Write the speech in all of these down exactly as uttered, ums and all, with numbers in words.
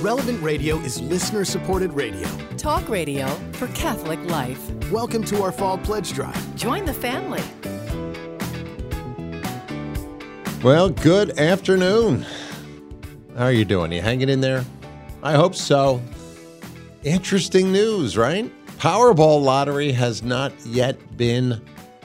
Relevant Radio is listener-supported radio. Talk radio for Catholic life. Welcome to our Fall Pledge Drive. Join the family. Well, good afternoon. How are you doing? You hanging in there? I hope so. Interesting news, right? Powerball lottery has not yet been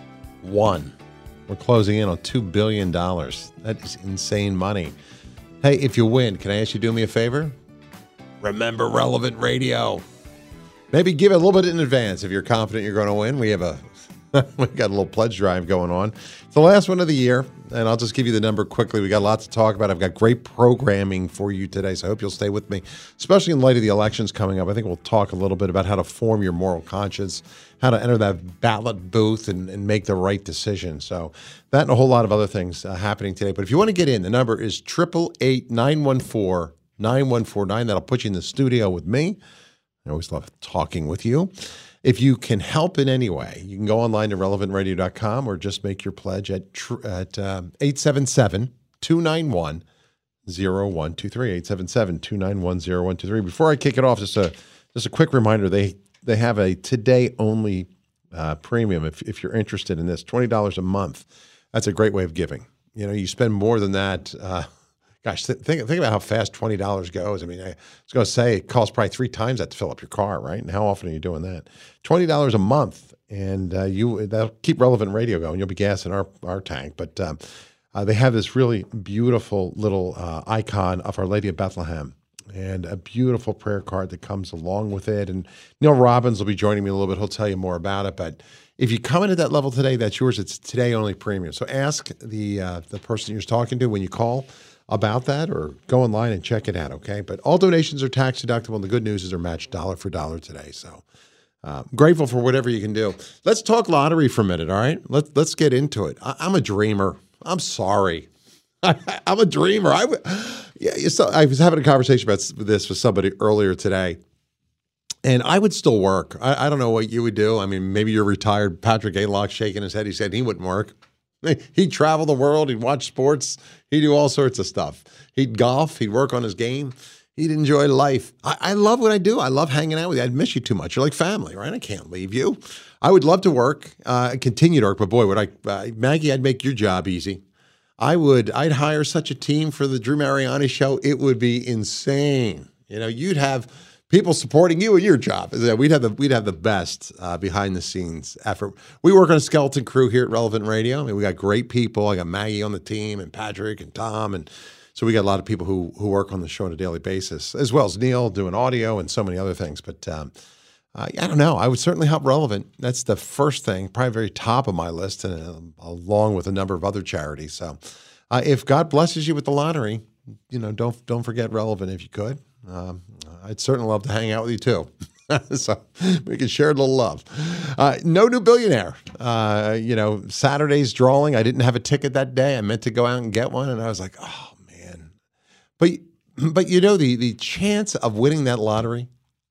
won. We're closing in on two billion dollars. That is insane money. Hey, if you win, can I ask you to do me a favor? Remember Relevant Radio. Maybe give it a little bit in advance if you're confident you're going to win. We have a we got a little pledge drive going on. It's the last one of the year, and I'll just give you the number quickly. We got lots to talk about. I've got great programming for you today, so I hope you'll stay with me, especially in light of the elections coming up. I think we'll talk a little bit about how to form your moral conscience, how to enter that ballot booth and, and make the right decision. So that and a whole lot of other things uh, happening today. But if you want to get in, the number is eight eight eight, nine one four, nine one four nine. That'll put you in the studio with me. I always love talking with you. If you can help in any way, you can go online to relevant radio dot com or just make your pledge at tr- at um, eight seven seven, two nine one, zero one two three, eight seven seven, two nine one, zero one two three. Before I kick it off, just a just a quick reminder, they they have a today-only uh, premium if, if you're interested in this, twenty dollars a month. That's a great way of giving. You know, you spend more than that. Uh, gosh, th- think, think about how fast twenty dollars goes. I mean, I was going to say it costs probably three times that to fill up your car, right? And how often are you doing that? twenty dollars a month, and uh, you that'll keep Relevant Radio going. You'll be gassing our, our tank. But um, uh, they have this really beautiful little uh, icon of Our Lady of Bethlehem and a beautiful prayer card that comes along with it. And Neil Robbins will be joining me a little bit. He'll tell you more about it. But if you come in at that level today, that's yours. It's today only premium. So ask the uh, the person you're talking to when you call about that, or go online and check it out, okay? But all donations are tax deductible, and the good news is they're matched dollar for dollar today. So uh, grateful for whatever you can do. Let's talk lottery for a minute, all right? Let's let's get into it. I, I'm a dreamer. I'm sorry. I, I'm a dreamer. I, yeah, so I was having a conversation about this with somebody earlier today, and I would still work. I, I don't know what you would do. I mean, maybe you're retired. Patrick Aylock shaking his head. He said he wouldn't work. He'd travel the world. He'd watch sports. He'd do all sorts of stuff. He'd golf. He'd work on his game. He'd enjoy life. I, I love what I do. I love hanging out with you. I'd miss you too much. You're like family, right? I can't leave you. I would love to work, uh, continue to work, but boy, would I, uh, Maggie, I'd make your job easy. I would, I'd hire such a team for the Drew Mariani show. It would be insane. You know, you'd have people supporting you in your job. We'd have the we'd have the best uh, behind the scenes effort. We work on a skeleton crew here at Relevant Radio. I mean, we got great people. I got Maggie on the team, and Patrick, and Tom, and so we got a lot of people who who work on the show on a daily basis, as well as Neil doing audio and so many other things. But um, uh, I don't know. I would certainly help Relevant. That's the first thing, probably very top of my list, and uh, along with a number of other charities. So, uh, if God blesses you with the lottery, you know, don't don't forget Relevant if you could. Um, I'd certainly love to hang out with you too. So we can share a little love. Uh, no new billionaire. Uh, you know, Saturday's drawing. I didn't have a ticket that day. I meant to go out and get one, and I was like, oh man. But but you know, the the chance of winning that lottery,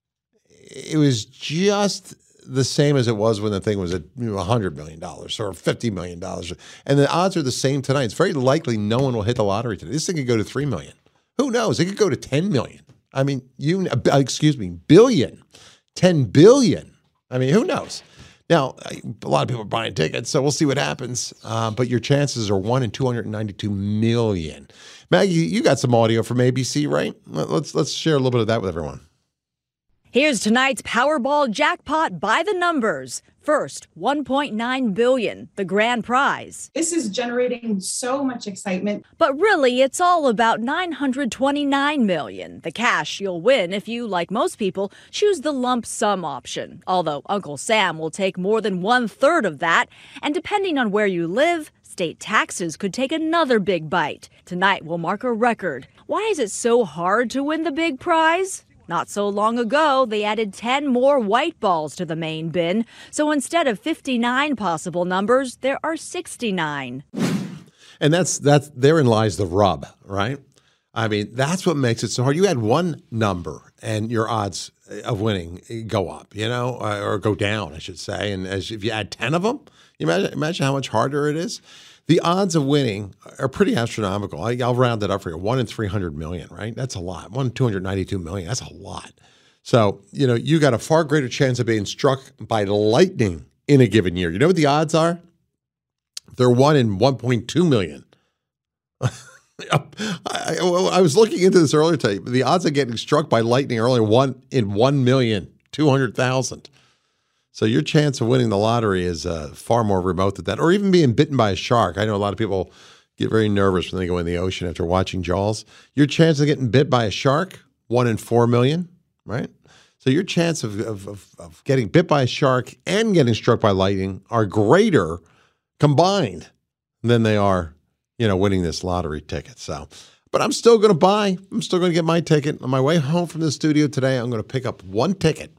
it was just the same as it was when the thing was at you know, one hundred million dollars or fifty million dollars. And the odds are the same tonight. It's very likely no one will hit the lottery today. This thing could go to three million dollars. Who knows? It could go to ten million dollars. I mean, you, excuse me, billion, ten billion. I mean, who knows? Now, a lot of people are buying tickets, so we'll see what happens. Uh, but your chances are one in two hundred ninety-two million. Maggie, you got some audio from A B C, right? Let's let's share a little bit of that with everyone. Here's tonight's Powerball jackpot by the numbers. First, one point nine billion dollars, the grand prize. This is generating so much excitement. But really, it's all about nine hundred twenty-nine million dollars, the cash you'll win if you, like most people, choose the lump sum option. Although Uncle Sam will take more than one-third of that, and depending on where you live, state taxes could take another big bite. Tonight will mark a record. Why is it so hard to win the big prize? Not so long ago, they added ten more white balls to the main bin. So instead of fifty-nine possible numbers, there are sixty-nine. And that's that's therein lies the rub, right? I mean, that's what makes it so hard. You add one number and your odds of winning go up, you know, or go down, I should say. And as if you add ten of them, you imagine, imagine how much harder it is. The odds of winning are pretty astronomical. I, I'll round it up for you. One in three hundred million, right? That's a lot. One in two hundred ninety-two million. That's a lot. So, you know, you got a far greater chance of being struck by lightning in a given year. You know what the odds are? They're one in one point two million. I, I, I was looking into this earlier today. The odds of getting struck by lightning are only one in one million two hundred thousand. So your chance of winning the lottery is uh, far more remote than that, or even being bitten by a shark. I know a lot of people get very nervous when they go in the ocean after watching Jaws. Your chance of getting bit by a shark, one in four million, right? So your chance of, of, of, of getting bit by a shark and getting struck by lightning are greater combined than they are, you know, winning this lottery ticket. So, but I'm still going to buy. I'm still going to get my ticket. On my way home from the studio today, I'm going to pick up one ticket,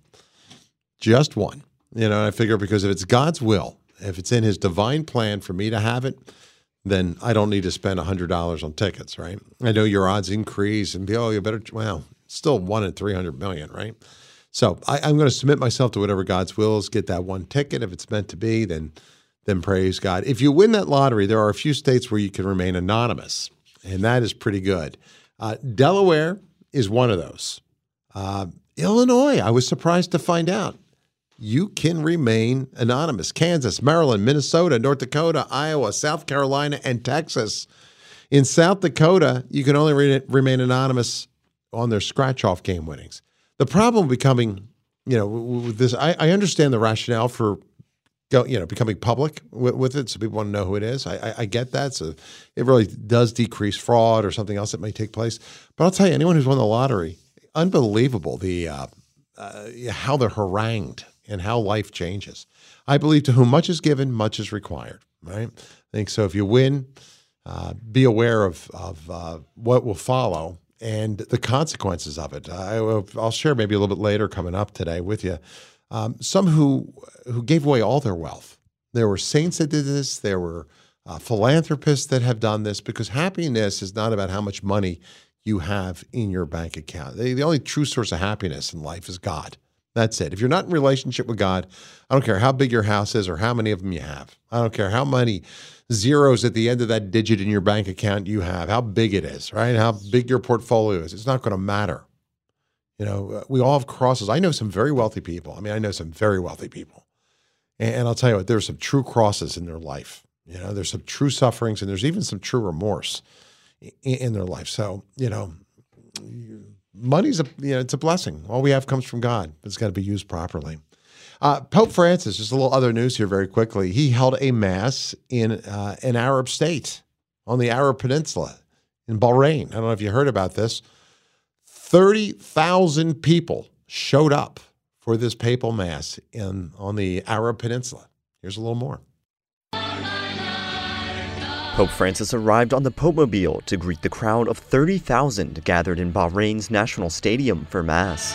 just one. You know, I figure because if it's God's will, if it's in his divine plan for me to have it, then I don't need to spend one hundred dollars on tickets, right? I know your odds increase and be, oh, you better, well, still one in three hundred million, right? So I, I'm going to submit myself to whatever God's will is, get that one ticket. If it's meant to be, then, then praise God. If you win that lottery, there are a few states where you can remain anonymous, and that is pretty good. Uh, Delaware is one of those. Uh, Illinois, I was surprised to find out. You can remain anonymous. Kansas, Maryland, Minnesota, North Dakota, Iowa, South Carolina, and Texas. In South Dakota, you can only re- remain anonymous on their scratch-off game winnings. The problem becoming, you know, with this, I, I understand the rationale for, go, you know, becoming public with, with it, so people want to know who it is. I, I, I get that. So it really does decrease fraud or something else that may take place. But I'll tell you, anyone who's won the lottery, unbelievable the uh, uh, how they're harangued and how life changes. I believe to whom much is given, much is required, right? I think so. If you win, uh, be aware of, of uh, what will follow and the consequences of it. I will, I'll share maybe a little bit later coming up today with you. Um, some who who gave away all their wealth. There were saints that did this. There were uh, philanthropists that have done this, because happiness is not about how much money you have in your bank account. The, the only true source of happiness in life is God. That's it. If you're not in relationship with God, I don't care how big your house is or how many of them you have. I don't care how many zeros at the end of that digit in your bank account you have, how big it is, right? How big your portfolio is. It's not going to matter. You know, we all have crosses. I know some very wealthy people. I mean, I know some very wealthy people. And, and I'll tell you what, there's some true crosses in their life. You know, there's some true sufferings, and there's even some true remorse in, in their life. So, you know, money's a, you know, it's a blessing. All we have comes from God, but it's got to be used properly. Uh, Pope Francis, just a little other news here very quickly. He held a mass in uh, an Arab state on the Arab Peninsula in Bahrain. I don't know if you heard about this. thirty thousand people showed up for this papal mass in on the Arab Peninsula. Here's a little more. Pope Francis arrived on the Popemobile to greet the crowd of thirty thousand gathered in Bahrain's national stadium for Mass.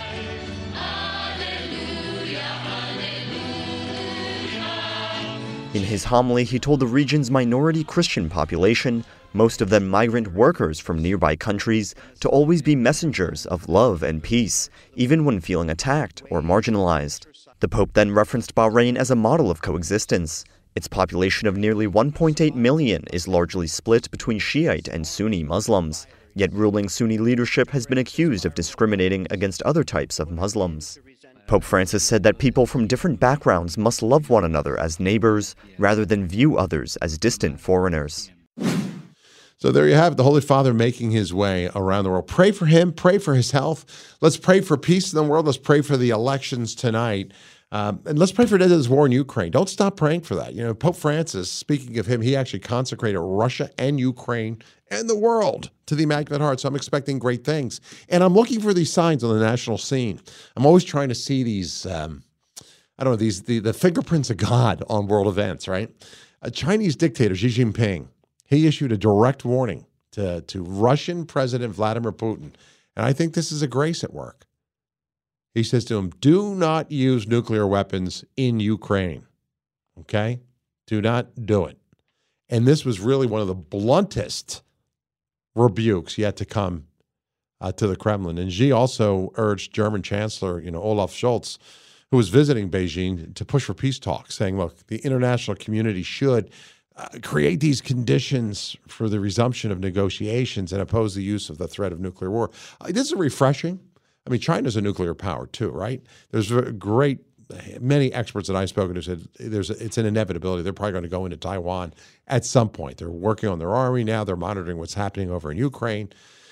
In his homily, he told the region's minority Christian population, most of them migrant workers from nearby countries, to always be messengers of love and peace, even when feeling attacked or marginalized. The Pope then referenced Bahrain as a model of coexistence. Its population of nearly one point eight million is largely split between Shiite and Sunni Muslims, yet ruling Sunni leadership has been accused of discriminating against other types of Muslims. Pope Francis said that people from different backgrounds must love one another as neighbors, rather than view others as distant foreigners. So there you have it, the Holy Father making his way around the world. Pray for him, pray for his health. Let's pray for peace in the world. Let's pray for the elections tonight. Um, and let's pray for the end of this war in Ukraine. Don't stop praying for that. You know, Pope Francis, speaking of him, he actually consecrated Russia and Ukraine and the world to the Immaculate Heart. So I'm expecting great things. And I'm looking for these signs on the national scene. I'm always trying to see these, um, I don't know, these the, the fingerprints of God on world events, right? A Chinese dictator, Xi Jinping, he issued a direct warning to, to Russian President Vladimir Putin. And I think this is a grace at work. He says to him, do not use nuclear weapons in Ukraine, okay? Do not do it. And this was really one of the bluntest rebukes yet to come uh, to the Kremlin. And Xi also urged German Chancellor, you know, Olaf Scholz, who was visiting Beijing, to push for peace talks, saying, look, the international community should uh, create these conditions for the resumption of negotiations and oppose the use of the threat of nuclear war. Uh, this is refreshing. I mean, China's a nuclear power too, right? There's a great, many experts that I've spoken to said there's a, it's an inevitability. They're probably going to go into Taiwan at some point. They're working on their army now. They're monitoring what's happening over in Ukraine.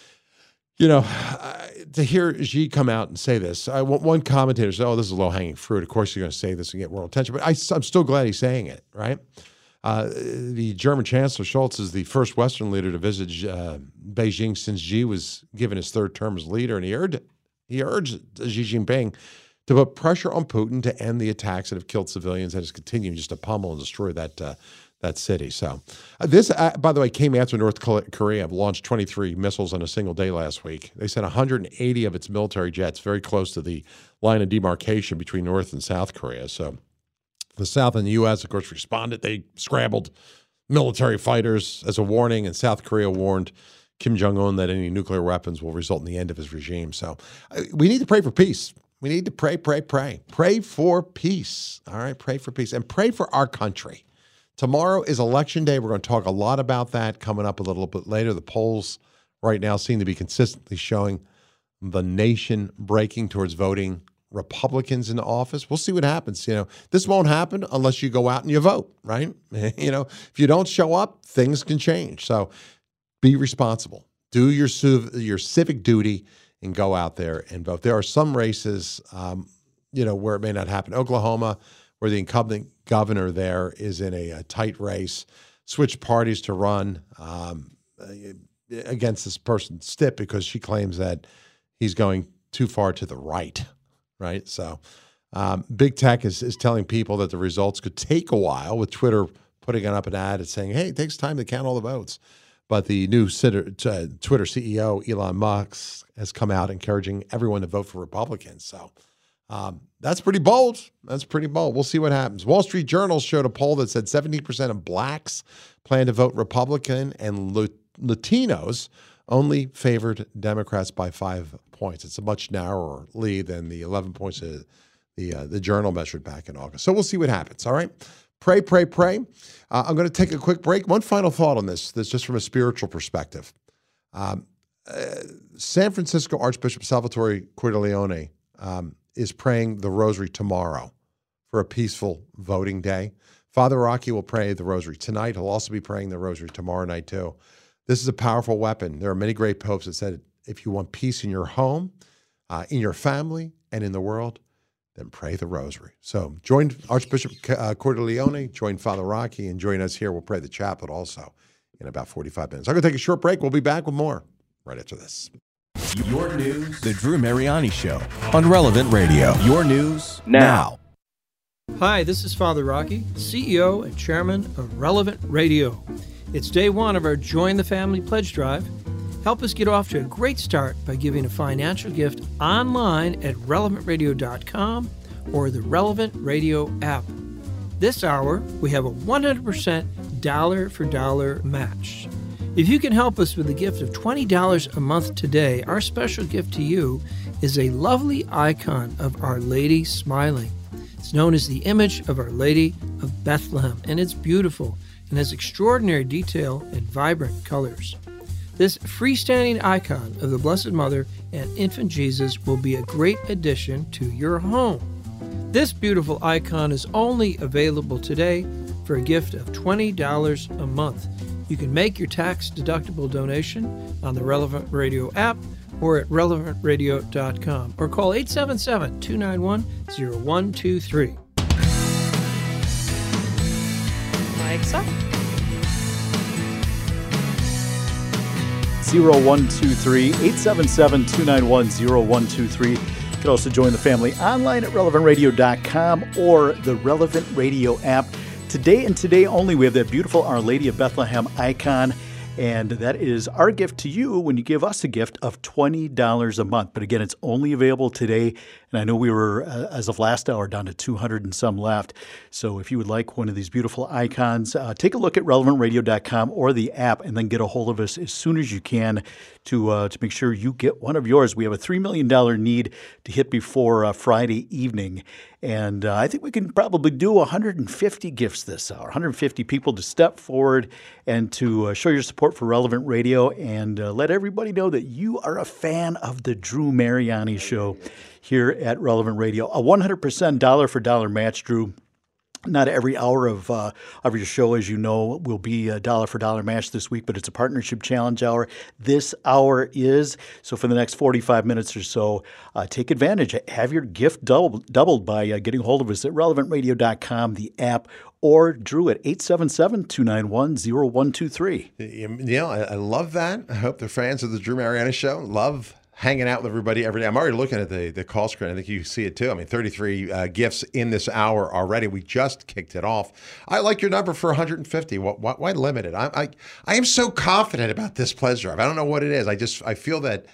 You know, uh, to hear Xi come out and say this, I, one commentator said, oh, this is low-hanging fruit. Of course you're going to say this and get world attention. But I, I'm still glad he's saying it, right? Uh, the German Chancellor Scholz is the first Western leader to visit uh, Beijing since Xi was given his third term as leader, and he urged, he urged Xi Jinping to put pressure on Putin to end the attacks that have killed civilians and is continuing just to pummel and destroy that uh, that city. So uh, this, uh, by the way, came after North Korea launched twenty-three missiles on a single day last week. They sent one hundred eighty of its military jets very close to the line of demarcation between North and South Korea. So the South and the U S, of course, responded. They scrambled military fighters as a warning, and South Korea warned Kim Jong-un that any nuclear weapons will result in the end of his regime. So uh, we need to pray for peace. We need to pray, pray, pray. Pray for peace, all right? Pray for peace, and pray for our country. Tomorrow is Election Day. We're going to talk a lot about that coming up a little bit later. The polls right now seem to be consistently showing the nation breaking towards voting Republicans into office. We'll see what happens. You know, this won't happen unless you go out and you vote, right? You know, if you don't show up, things can change. So be responsible. Do your civ- your civic duty and go out there and vote. There are some races, um, you know, where it may not happen. Oklahoma, where the incumbent governor there is in a, a tight race, switched parties to run um, against this person, Stitt, because she claims that he's going too far to the right, right? So um, big tech is, is telling people that the results could take a while, with Twitter putting up an ad and saying, hey, it takes time to count all the votes. But the new Twitter C E O, Elon Musk, has come out encouraging everyone to vote for Republicans. So um, that's pretty bold. That's pretty bold. We'll see what happens. Wall Street Journal showed a poll that said seventeen percent of blacks plan to vote Republican, and Latinos only favored Democrats by five points. It's a much narrower lead than the eleven points that the, uh, the Journal measured back in August. So we'll see what happens, all right? Pray, pray, pray. Uh, I'm going to take a quick break. One final thought on this, this just from a spiritual perspective. Um, uh, San Francisco Archbishop Salvatore Cordileone um, is praying the rosary tomorrow for a peaceful voting day. Father Rocky will pray the rosary tonight. He'll also be praying the rosary tomorrow night too. This is a powerful weapon. There are many great popes that said, if you want peace in your home, uh, in your family, and in the world, then pray the rosary. So join Archbishop uh, Cordileone, join Father Rocky, and join us here. We'll pray the chaplet also in about forty-five minutes. I'm going to take a short break. We'll be back with more right after this. Your news. The Drew Mariani Show on Relevant Radio. Your news now. Hi, this is Father Rocky, C E O and Chairman of Relevant Radio. It's day one of our Join the Family Pledge Drive. Help us get off to a great start by giving a financial gift online at relevant radio dot com or the Relevant Radio app. This hour, we have a one hundred percent dollar-for-dollar match. If you can help us with a gift of twenty dollars a month today, our special gift to you is a lovely icon of Our Lady smiling. It's known as the image of Our Lady of Bethlehem, and it's beautiful and has extraordinary detail and vibrant colors. This freestanding icon of the Blessed Mother and Infant Jesus will be a great addition to your home. This beautiful icon is only available today for a gift of twenty dollars a month. You can make your tax-deductible donation on the Relevant Radio app or at relevant radio dot com or call eight seven seven, two nine one, zero one two three. Mike's up. zero one two three, eight seven seven, two nine one, zero one two three. You can also join the family online at relevant radio dot com or the Relevant Radio app. Today and today only, we have that beautiful Our Lady of Bethlehem icon, and that is our gift to you when you give us a gift of twenty dollars a month. But again, it's only available today And I know we were, uh, as of last hour, down to two hundred and some left. So if you would like one of these beautiful icons, uh, take a look at relevant radio dot com or the app and then get a hold of us as soon as you can to uh, to make sure you get one of yours. We have a three million dollars need to hit before uh, Friday evening. And uh, I think we can probably do one hundred fifty gifts this hour, one hundred fifty people to step forward and to uh, show your support for Relevant Radio and uh, let everybody know that you are a fan of the Drew Mariani Show here at Relevant Radio. A one hundred percent dollar for dollar match, Drew. Not every hour of uh, of your show, as you know, will be a dollar for dollar match this week, but it's a partnership challenge hour. This hour is. So for the next forty-five minutes or so, uh, take advantage. Have your gift doubled, doubled by uh, getting a hold of us at relevant radio dot com, the app, or Drew at eight seven seven, two nine one, zero one two three. You know, I, I love that. I hope they're fans of the Drew Mariani Show. Love hanging out with everybody every day. I'm already looking at the, the call screen. I think you see it too. I mean, thirty-three uh, gifts in this hour already. We just kicked it off. I like your number for one hundred fifty. Why, why, why limit it? I, I I am so confident about this pledge drive. I don't know what it is. I just I feel that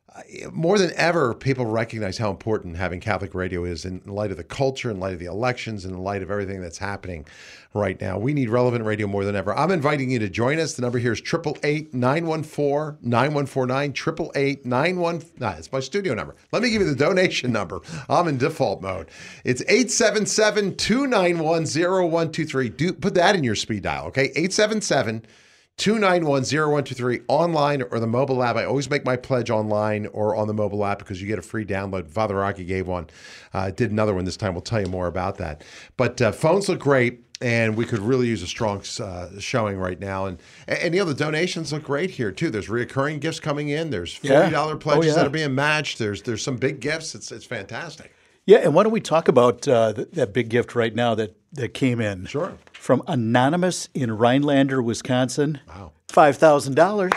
more than ever, people recognize how important having Catholic radio is in light of the culture, in light of the elections, in light of everything that's happening right now. We need Relevant Radio more than ever. I'm inviting you to join us. The number here is eight eight eight, nine one four, nine one four nine, eight eight eight, nine one four nine. Nah, it's my studio number. Let me give you the donation number. I'm in default mode. It's eight seven seven, two nine one, zero one two three. Do, put that in your speed dial, okay? eight seven seven, two nine one, zero one two three, online or the mobile app. I always make my pledge online or on the mobile app because you get a free download. Father Rocky gave one, uh, did another one this time. We'll tell you more about that. But uh, phones look great, and we could really use a strong uh, showing right now. And, and, you know, the donations look great here, too. There's reoccurring gifts coming in. There's forty dollars yeah. pledges oh, yeah. that are being matched. There's there's some big gifts. It's it's fantastic. Yeah, and why don't we talk about uh, th- that big gift right now that, that came in? Sure. From Anonymous in Rhinelander, Wisconsin. Wow. five thousand dollars.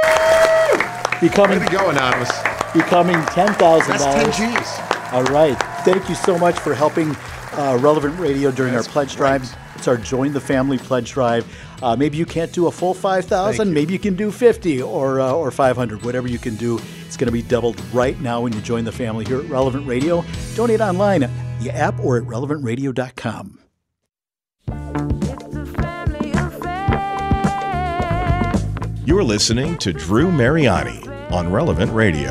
Becoming, Way to go, Anonymous. Becoming ten thousand dollars. That's ten G's. All right. Thank you so much for helping uh, Relevant Radio during That's our pledge great. drive. It's our Join the Family pledge drive. Uh, maybe you can't do a full five thousand. You. Maybe you can do fifty or uh, or five hundred. Whatever you can do, it's going to be doubled right now when you join the family here at Relevant Radio. Donate online, the app, or at relevant radio dot com. You're listening to Drew Mariani on Relevant Radio.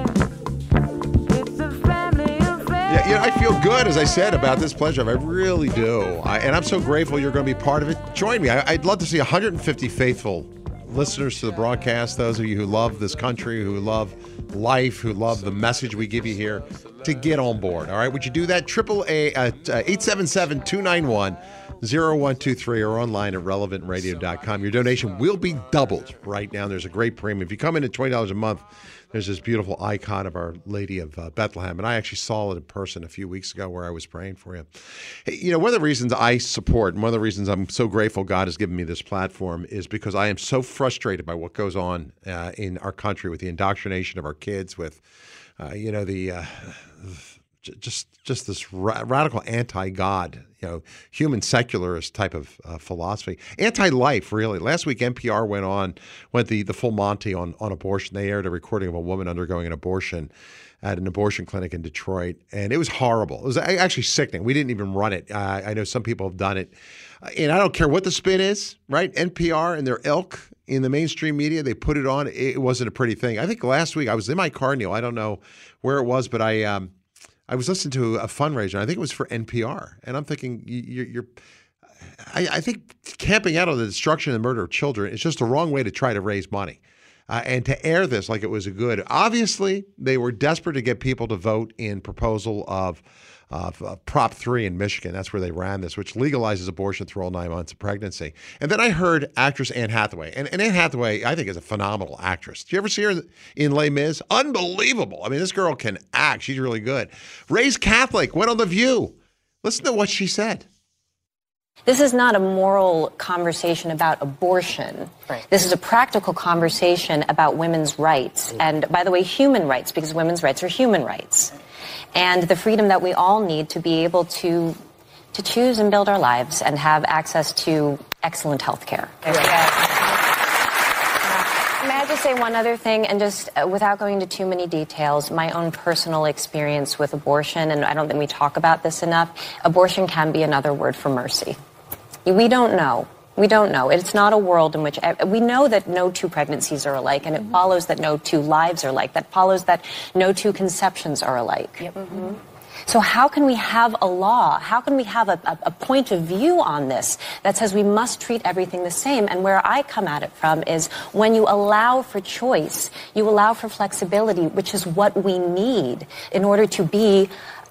Yeah, you know, I feel good, as I said, about this pledge drive. I really do. I, and I'm so grateful you're going to be part of it. Join me. I, I'd love to see one hundred fifty faithful listeners to the broadcast, those of you who love this country, who love life, who love the message we give you here, to get on board. All right, would you do that? Triple A at uh, eight seven seven, two nine one, zero one two three or online at relevant radio dot com. Your donation will be doubled right now. There's a great premium. If you come in at twenty dollars a month, there's this beautiful icon of Our Lady of uh, Bethlehem. And I actually saw it in person a few weeks ago where I was praying for you. Hey, you know, one of the reasons I support and one of the reasons I'm so grateful God has given me this platform is because I am so frustrated by what goes on uh, in our country with the indoctrination of our kids, with, uh, you know, the... Uh, just just this ra- radical anti-God, you know, human secularist type of uh, philosophy, anti-life, really. Last week, N P R went on, went the, the full Monty on, on abortion. They aired a recording of a woman undergoing an abortion at an abortion clinic in Detroit, and it was horrible. It was actually sickening. We didn't even run it. Uh, I know some people have done it. Uh, and I don't care what the spin is, right? N P R and their ilk in the mainstream media, they put it on. It wasn't a pretty thing. I think last week, I was in my car, Neil. I don't know where it was, but I... Um, I was listening to a fundraiser. I think it was for N P R, and I'm thinking, you're, you're I, I think camping out on the destruction and murder of children is just the wrong way to try to raise money, uh, and to air this like it was a good. Obviously, they were desperate to get people to vote in proposal of, of uh, Prop three in Michigan. That's where they ran this, which legalizes abortion through all nine months of pregnancy. And then I heard actress Anne Hathaway, and, and Anne Hathaway, I think, is a phenomenal actress. Did you ever see her in Les Mis? Unbelievable. I mean, this girl can act. She's really good. Raised Catholic, went on The View. Listen to what she said. This is not a moral conversation about abortion. Right. This is a practical conversation about women's rights. And, by the way, human rights, because women's rights are human rights. And the freedom that we all need to be able to to choose and build our lives and have access to excellent health care. May I to say one other thing, and just uh, without going into too many details, my own personal experience with abortion, and I don't think we talk about this enough, abortion can be another word for mercy. We don't know. We don't know. It's not a world in which we know that no two pregnancies are alike, and it mm-hmm. follows that no two lives are alike. That follows that no two conceptions are alike. Yep. Mm-hmm. So how can we have a law? How can we have a, a, a point of view on this that says we must treat everything the same? And where I come at it from is when you allow for choice, you allow for flexibility, which is what we need in order to be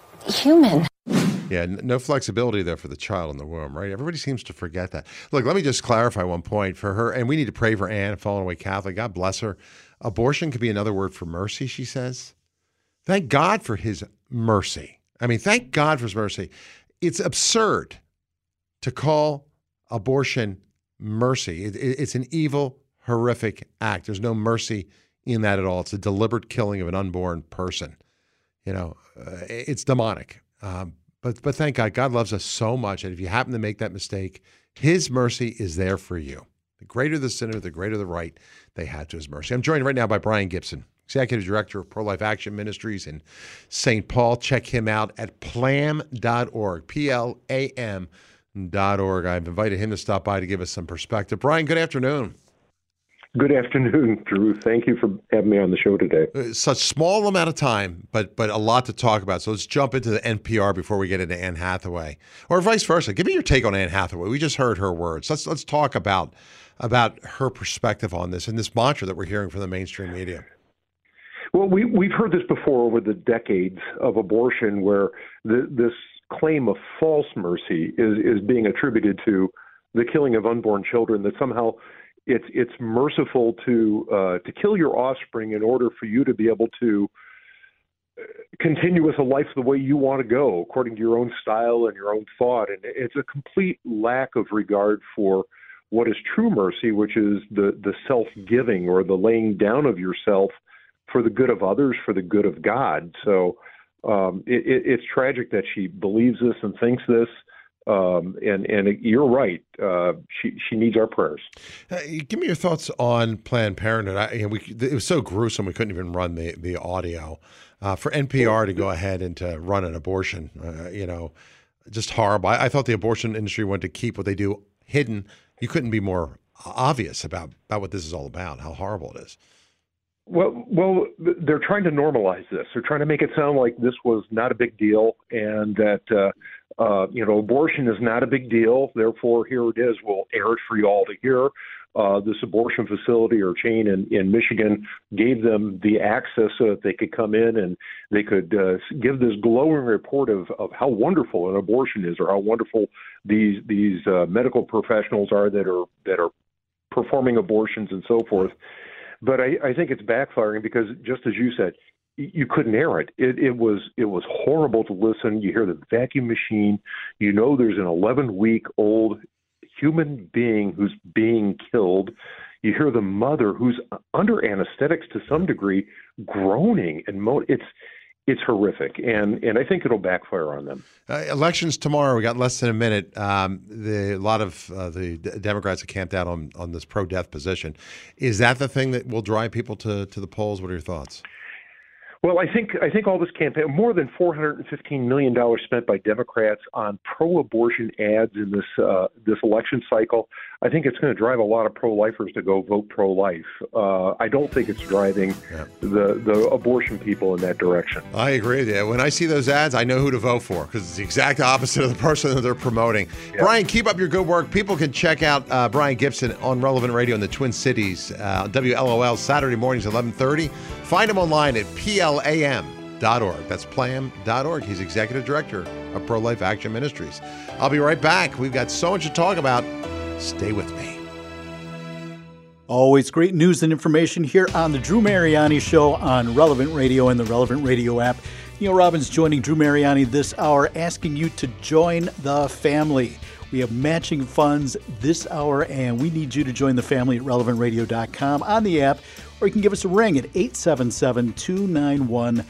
human. Yeah, no flexibility there for the child in the womb, right? Everybody seems to forget that. Look, let me just clarify one point for her, and we need to pray for Ann, fallen away Catholic. God bless her. Abortion could be another word for mercy, she says. Thank God for his mercy. I mean, thank God for his mercy. It's absurd to call abortion mercy. It, it, it's an evil, horrific act. There's no mercy in that at all. It's a deliberate killing of an unborn person. You know, uh, it's demonic. Um, but but thank God, God loves us so much. And if you happen to make that mistake, his mercy is there for you. The greater the sinner, the greater the right they have to his mercy. I'm joined right now by Brian Gibson, Executive Director of Pro-Life Action Ministries in Saint Paul. Check him out at plam dot org, P L A M dot org. I've invited him to stop by to give us some perspective. Brian, good afternoon. Good afternoon, Drew. Thank you for having me on the show today. Such small amount of time, but but a lot to talk about. So let's jump into the N P R before we get into Anne Hathaway, or vice versa. Give me your take on Anne Hathaway. We just heard her words. Let's let's talk about about her perspective on this and this mantra that we're hearing from the mainstream media. Well, we, we've heard this before over the decades of abortion, where the, this claim of false mercy is, is being attributed to the killing of unborn children, that somehow it's it's merciful to uh, to kill your offspring in order for you to be able to continue with a life the way you want to go, according to your own style and your own thought. And it's a complete lack of regard for what is true mercy, which is the, the self-giving or the laying down of yourself for the good of others, for the good of God. So um, it, it, it's tragic that she believes this and thinks this. Um, and and you're right. Uh, she she needs our prayers. Uh, give me your thoughts on Planned Parenthood. I, you know, we, it was so gruesome we couldn't even run the the audio uh, for N P R to go ahead and to run an abortion. Uh, you know, just horrible. I, I thought the abortion industry wanted to keep what they do hidden. You couldn't be more obvious about about what this is all about. How horrible it is. Well, well, they're trying to normalize this. They're trying to make it sound like this was not a big deal, and that uh, uh, you know, abortion is not a big deal. Therefore, here it is. We'll air it for you all to hear. Uh, this abortion facility or chain in, in Michigan gave them the access so that they could come in and they could uh, give this glowing report of, of how wonderful an abortion is, or how wonderful these these uh, medical professionals are that are that are performing abortions and so forth. But I, I think it's backfiring because, just as you said, you couldn't air it. It, it was it was horrible to listen. You hear the vacuum machine. You know there's an eleven-week-old human being who's being killed. You hear the mother, who's under anesthetics to some degree, groaning and mo- it's it's horrific, and and I think it'll backfire on them. Uh, elections tomorrow. We got less than a minute. Um, the, a lot of uh, the D- Democrats have camped out on, on this pro-death position. Is that the thing that will drive people to, to the polls? What are your thoughts? Well, I think I think all this campaign, more than four hundred fifteen million dollars spent by Democrats on pro-abortion ads in this uh, this election cycle. I think it's going to drive a lot of pro-lifers to go vote pro-life. Uh, I don't think it's driving yeah. the the abortion people in that direction. I agree with you. When I see those ads, I know who to vote for because it's the exact opposite of the person that they're promoting. Yeah. Brian, keep up your good work. People can check out uh, Brian Gibson on Relevant Radio in the Twin Cities, uh, W L O L, Saturday mornings, eleven thirty. Find him online at P L A M dot org. That's plam dot org. He's Executive Director of Pro-Life Action Ministries. I'll be right back. We've got so much to talk about. Stay with me. Always great news and information here on the Drew Mariani Show on Relevant Radio and the Relevant Radio app. Neil Robbins joining Drew Mariani this hour, asking you to join the family. We have matching funds this hour, and we need you to join the family at relevant radio dot com on the app, or you can give us a ring at eight seven seven, two nine one,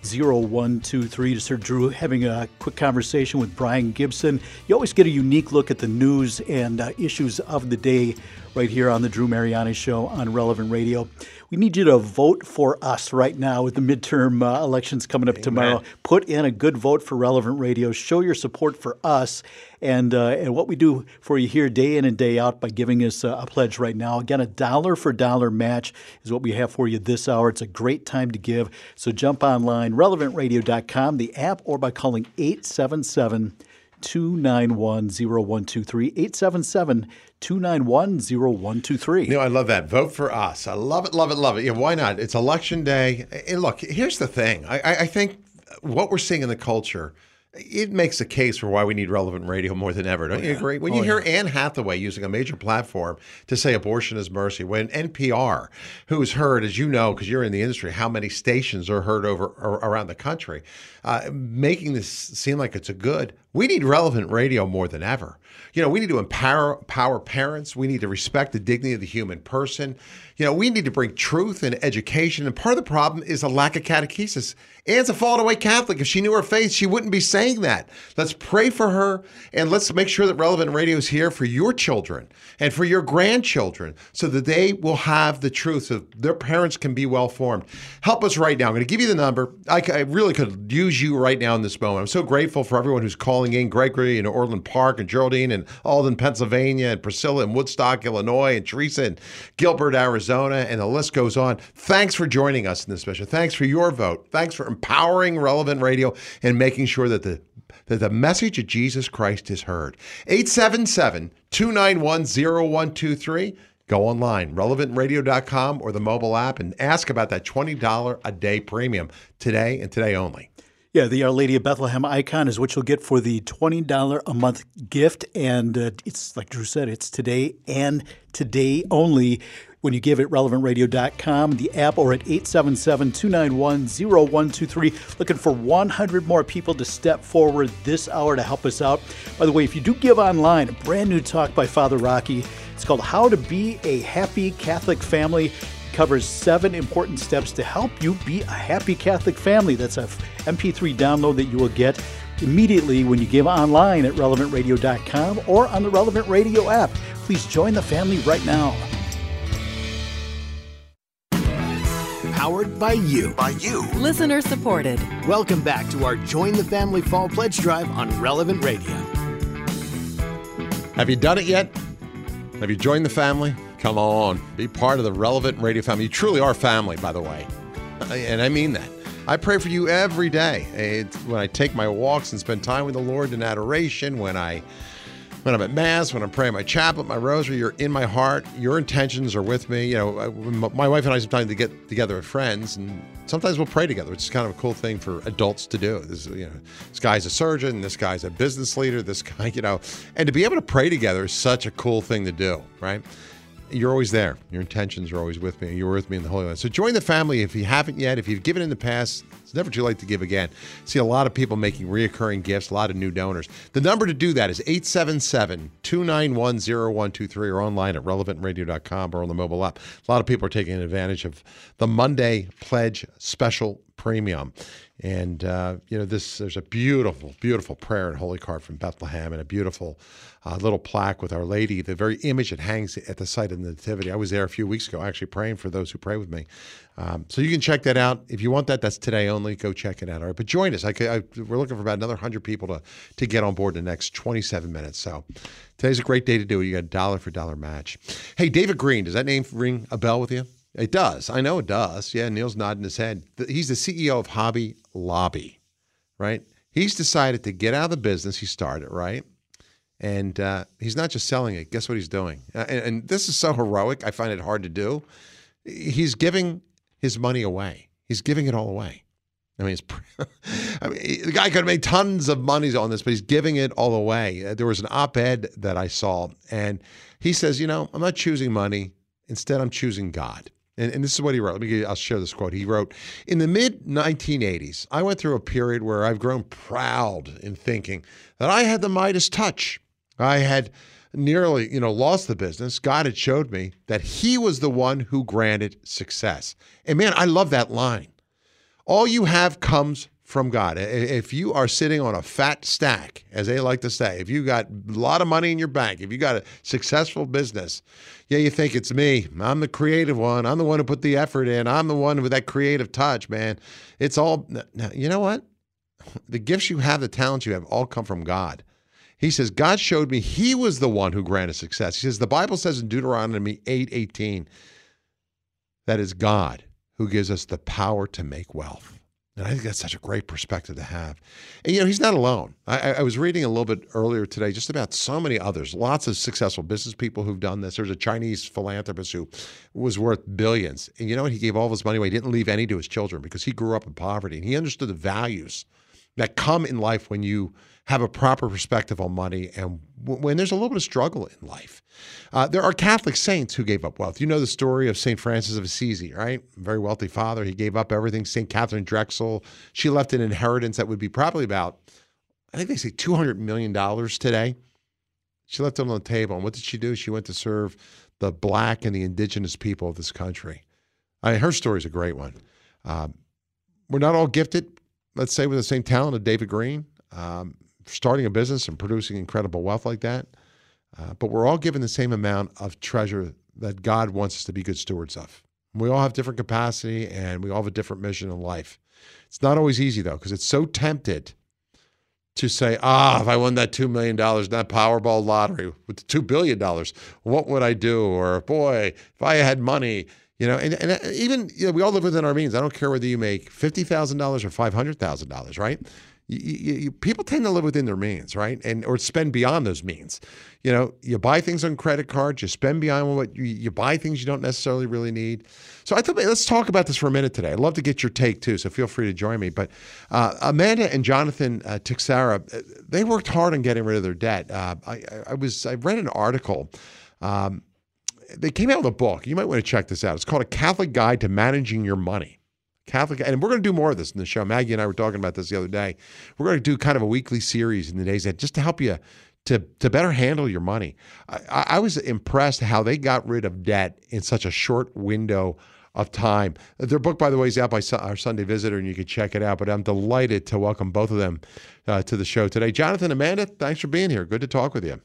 zero one two three. Just heard Drew having a quick conversation with Brian Gibson. You always get a unique look at the news and uh, issues of the day right here on the Drew Mariani Show on Relevant Radio. We need you to vote for us right now with the midterm uh, elections coming up Amen. tomorrow. Put in a good vote for Relevant Radio. Show your support for us and uh, and what we do for you here day in and day out by giving us uh, a pledge right now. Again, a dollar for dollar match is what we have for you this hour. It's a great time to give. So jump online, relevant radio dot com, the app, or by calling eight seven seven, two nine one, zero one two three, eight seven seven, two nine one, zero one two three. You know, I love that. Vote for us. I love it, love it, love it. Yeah, why not? It's election day. And look, here's the thing. I, I think what we're seeing in the culture, it makes a case for why we need relevant radio more than ever. Don't oh, you yeah. agree? When oh, you hear yeah. Anne Hathaway using a major platform to say abortion is mercy, when N P R, who's heard, as you know, because you're in the industry, how many stations are heard over around the country, uh, making this seem like it's a good, we need relevant radio more than ever. You know, we need to empower, empower parents. We need to respect the dignity of the human person. You know, we need to bring truth and education. And part of the problem is a lack of catechesis. Anne's a fallen away Catholic. If she knew her faith, she wouldn't be saying that. Let's pray for her, and let's make sure that Relevant Radio is here for your children and for your grandchildren so that they will have the truth so their parents can be well formed. Help us right now. I'm going to give you the number. I, I really could use you right now in this moment. I'm so grateful for everyone who's calling in, Gregory and Orland Park and Geraldine and Alden, Pennsylvania, and Priscilla in Woodstock, Illinois, and Teresa in Gilbert, Arizona, and the list goes on. Thanks for joining us in this mission. Thanks for your vote. Thanks for empowering Relevant Radio and making sure that the that the message of Jesus Christ is heard. eight seven seven, two nine one, zero one two three. Go online, relevant radio dot com or the mobile app, and ask about that twenty dollars a day premium today and today only. Yeah, the Our Lady of Bethlehem icon is what you'll get for the twenty dollars a month gift. And uh, it's like Drew said, it's today and today only. When you give it relevant radio dot com, the app, or at eight seven seven, two nine one, zero one two three. Looking for one hundred more people to step forward this hour to help us out. By the way, if you do give online, a brand new talk by Father Rocky. It's called How to Be a Happy Catholic Family. It covers seven important steps to help you be a happy Catholic family. That's a M P three download that you will get immediately when you give online at relevant radio dot com or on the Relevant Radio app. Please join the family right now. Powered by you. By you. Listener supported. Welcome back to our Join the Family Fall Pledge Drive on Relevant Radio. Have you done it yet? Have you joined the family? Come on. Be part of the Relevant Radio family. You truly are family, by the way. And I mean that. I pray for you every day. It's when I take my walks and spend time with the Lord in adoration, when I When I'm at Mass, when I'm praying my chaplet, my rosary, you're in my heart. Your intentions are with me. You know, my wife and I sometimes to get together with friends, and sometimes we'll pray together, which is kind of a cool thing for adults to do. This, you know, this guy's a surgeon, this guy's a business leader, this guy, you know, and to be able to pray together is such a cool thing to do, right? You're always there. Your intentions are always with me. You're with me in the Holy Land. So join the family if you haven't yet. If you've given in the past, it's never too late to give again. See a lot of people making reoccurring gifts, a lot of new donors. The number to do that is eight seven seven, two nine one, zero one two three or online at relevant radio dot com or on the mobile app. A lot of people are taking advantage of the Monday Pledge Special Premium. And, uh, you know, this there's a beautiful, beautiful prayer and holy card from Bethlehem and a beautiful uh, little plaque with Our Lady, the very image that hangs at the site of the Nativity. I was there a few weeks ago actually praying for those who pray with me. Um, so you can check that out. If you want that, that's today only. Go check it out. All right, but join us. I, I, we're looking for about another one hundred people to, to get on board in the next twenty-seven minutes. So today's a great day to do it. You got a dollar for dollar match. Hey, David Green, does that name ring a bell with you? It does. I know it does. Yeah, Neil's nodding his head. He's the C E O of Hobby Lobby, right? He's decided to get out of the business he started, right? And uh, he's not just selling it. Guess what he's doing? Uh, and, and this is so heroic. I find it hard to do. He's giving his money away. He's giving it all away. I mean, it's, I mean, the guy could have made tons of money on this, but he's giving it all away. Uh, there was an op-ed that I saw, and he says, you know, I'm not choosing money. Instead, I'm choosing God. And, and this is what he wrote. Let me give you, I'll share this quote. He wrote, in the mid nineteen eighties, I went through a period where I've grown proud in thinking that I had the Midas touch. I had nearly, you know, lost the business. God had showed me that he was the one who granted success. And man, I love that line. All you have comes from God. If you are sitting on a fat stack, as they like to say, if you got a lot of money in your bank, if you got a successful business, yeah, you think it's me. I'm the creative one. I'm the one who put the effort in. I'm the one with that creative touch, man. It's all, you know what? The gifts you have, the talents you have, all come from God. He says, God showed me he was the one who granted success. He says, the Bible says in Deuteronomy eight eighteen, that is God who gives us the power to make wealth. And I think that's such a great perspective to have. And, you know, he's not alone. I, I was reading a little bit earlier today just about so many others, lots of successful business people who've done this. There's a Chinese philanthropist who was worth billions. And you know what? He gave all of his money away. He didn't leave any to his children because he grew up in poverty. And he understood the values that come in life when you have a proper perspective on money and when there's a little bit of struggle in life. Uh, there are Catholic saints who gave up wealth. You know the story of Saint Francis of Assisi, right? Very wealthy father. He gave up everything. Saint Catherine Drexel, she left an inheritance that would be probably about, I think they say two hundred million dollars today. She left it on the table. And what did she do? She went to serve the black and the indigenous people of this country. I mean, her story is a great one. Um, we're not all gifted, let's say, with the same talent of David Green. Um, starting a business and producing incredible wealth like that. Uh, but we're all given the same amount of treasure that God wants us to be good stewards of. We all have different capacity and we all have a different mission in life. It's not always easy, though, because it's so tempted to say, ah, if I won that two million dollars in that Powerball lottery with the two billion dollars, what would I do? Or, boy, if I had money, you know, and, and even, you know, we all live within our means. I don't care whether you make fifty thousand dollars or five hundred thousand dollars, right? You, you, you, people tend to live within their means, right? And or spend beyond those means. You know, you buy things on credit cards, you spend beyond what you, you buy things you don't necessarily really need. So I thought, let's talk about this for a minute today. I'd love to get your take too, so feel free to join me. But uh, Amanda and Jonathan uh, Tixera, they worked hard on getting rid of their debt. Uh, I, I was I read an article. Um, they came out with a book. You might want to check this out. It's called A Catholic Guide to Managing Your Money. Catholic, and we're going to do more of this in the show. Maggie and I were talking about this the other day. We're going to do kind of a weekly series in the days ahead just to help you to, to better handle your money. I, I was impressed how they got rid of debt in such a short window of time. Their book, by the way, is out by our Sunday Visitor, and you can check it out. But I'm delighted to welcome both of them uh, to the show today. Jonathan, Amanda, thanks for being here. Good to talk with you.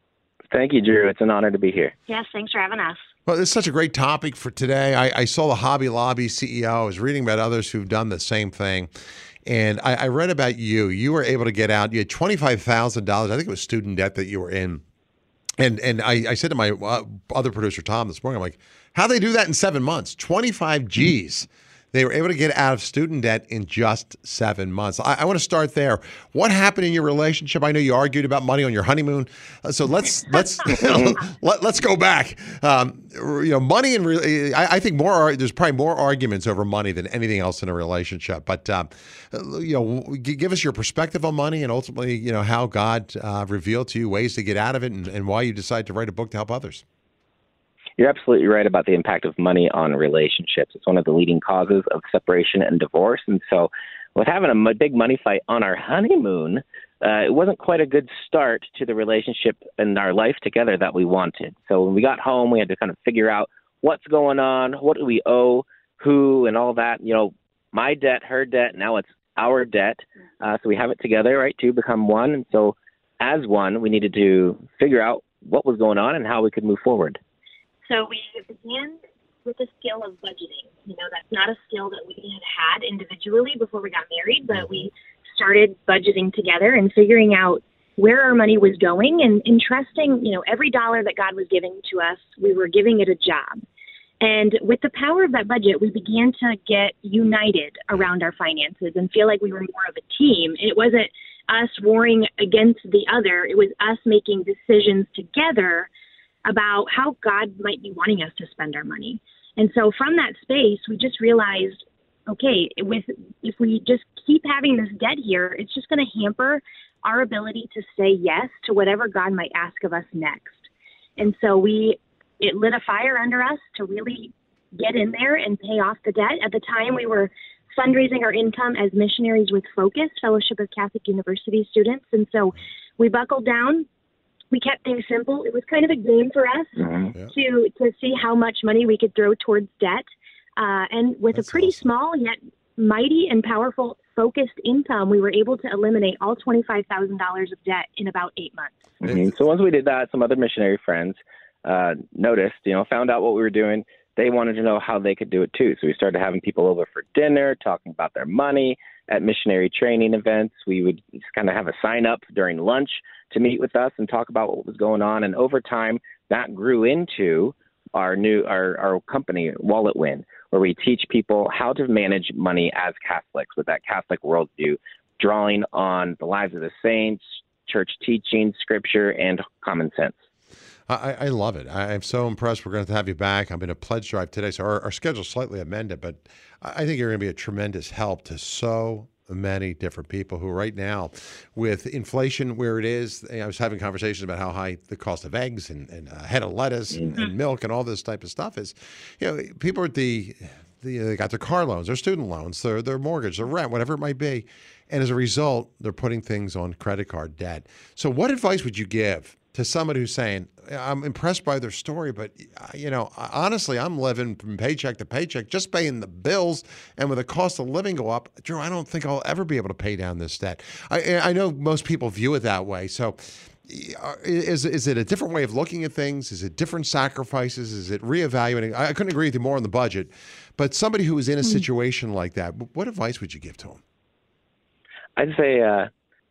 Thank you, Drew. It's an honor to be here. Yes, thanks for having us. Well, this is such a great topic for today. I, I saw the Hobby Lobby C E O. I was reading about others who've done the same thing. And I, I read about you. You were able to get out. You had twenty-five thousand dollars. I think it was student debt that you were in. And and I, I said to my uh, other producer, Tom, this morning, I'm like, how'd they do that in seven months? twenty-five G's. They were able to get out of student debt in just seven months. I, I want to start there. What happened in your relationship? I know you argued about money on your honeymoon, uh, so let's let's you know, let, let's go back. Um, you know, money and re- I, I think more. There's probably more arguments over money than anything else in a relationship. But um, you know, give us your perspective on money and ultimately, you know, how God uh, revealed to you ways to get out of it and, and why you decided to write a book to help others. You're absolutely right about the impact of money on relationships. It's one of the leading causes of separation and divorce. And so with having a big money fight on our honeymoon, uh, it wasn't quite a good start to the relationship and our life together that we wanted. So when we got home, we had to kind of figure out what's going on, what do we owe, who, and all that. You know, my debt, her debt, now it's our debt. Uh, so we have it together, right, to become one. And so as one, we needed to figure out what was going on and how we could move forward. So we began with the skill of budgeting. You know, that's not a skill that we had had individually before we got married, but we started budgeting together and figuring out where our money was going and, and trusting, you know, every dollar that God was giving to us, we were giving it a job. And with the power of that budget, we began to get united around our finances and feel like we were more of a team. It wasn't us warring against the other. It was us making decisions together about how God might be wanting us to spend our money. And so from that space, we just realized, okay, with if we just keep having this debt here, it's just going to hamper our ability to say yes to whatever God might ask of us next. And so we it lit a fire under us to really get in there and pay off the debt. At the time, we were fundraising our income as missionaries with Focus, Fellowship of Catholic University students. And so we buckled down. We kept things simple. It was kind of a game for us mm-hmm. yeah. to to see how much money we could throw towards debt. Uh, and with That's a pretty awesome. small yet mighty and powerful focused income, we were able to eliminate all twenty-five thousand dollars of debt in about eight months. Mm-hmm. So once we did that, some other missionary friends uh, noticed, you know, found out what we were doing. They wanted to know how they could do it too. So we started having people over for dinner, talking about their money at missionary training events. We would just kind of have a sign up during lunch to meet with us and talk about what was going on. And over time, that grew into our new our, our company, Wallet Win, where we teach people how to manage money as Catholics with that Catholic worldview, drawing on the lives of the saints, church teaching, scripture, and common sense. I, I love it. I, I'm so impressed. We're going to have you back. I'm in a pledge drive today, so our, our schedule's slightly amended, but I think you're going to be a tremendous help to so many different people who right now, with inflation where it is, I was having conversations about how high the cost of eggs and, and a head of lettuce and, and milk and all this type of stuff is. You know, people are the, the they got their car loans, their student loans, their their mortgage, their rent, whatever it might be, and as a result, they're putting things on credit card debt. So, what advice would you give to somebody who's saying, I'm impressed by their story, but, you know, honestly, I'm living from paycheck to paycheck, just paying the bills, and with the cost of living go up, Drew, I don't think I'll ever be able to pay down this debt. I, I know most people view it that way. So is, is it a different way of looking at things? Is it different sacrifices? Is it reevaluating? I couldn't agree with you more on the budget, but somebody who is in a situation like that, what advice would you give to them? I'd say uh,